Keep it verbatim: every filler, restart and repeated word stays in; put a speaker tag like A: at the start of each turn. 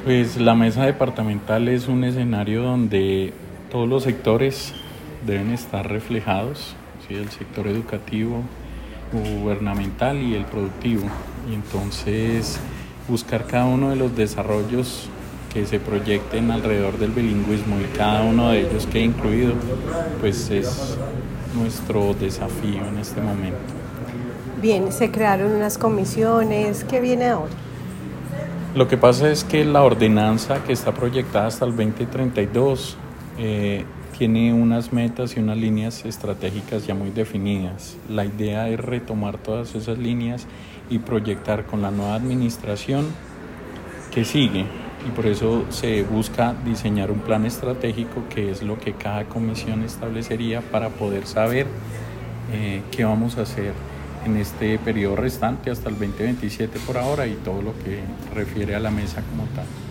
A: Pues la mesa departamental es un escenario donde todos los sectores deben estar reflejados, ¿sí? El sector educativo, gubernamental y el productivo. Y entonces buscar cada uno de los desarrollos que se proyecten alrededor del bilingüismo y cada uno de ellos quede incluido, pues es nuestro desafío en este momento.
B: Bien, se crearon unas comisiones. ¿Qué viene ahora?
A: Lo que pasa es que la ordenanza que está proyectada hasta el veinte treinta y dos eh, tiene unas metas y unas líneas estratégicas ya muy definidas. La idea es retomar todas esas líneas y proyectar con la nueva administración que sigue. Y por eso se busca diseñar un plan estratégico, que es lo que cada comisión establecería para poder saber eh, qué vamos a hacer en este periodo restante hasta el veinte veintisiete por ahora y todo lo que refiere a la mesa como tal.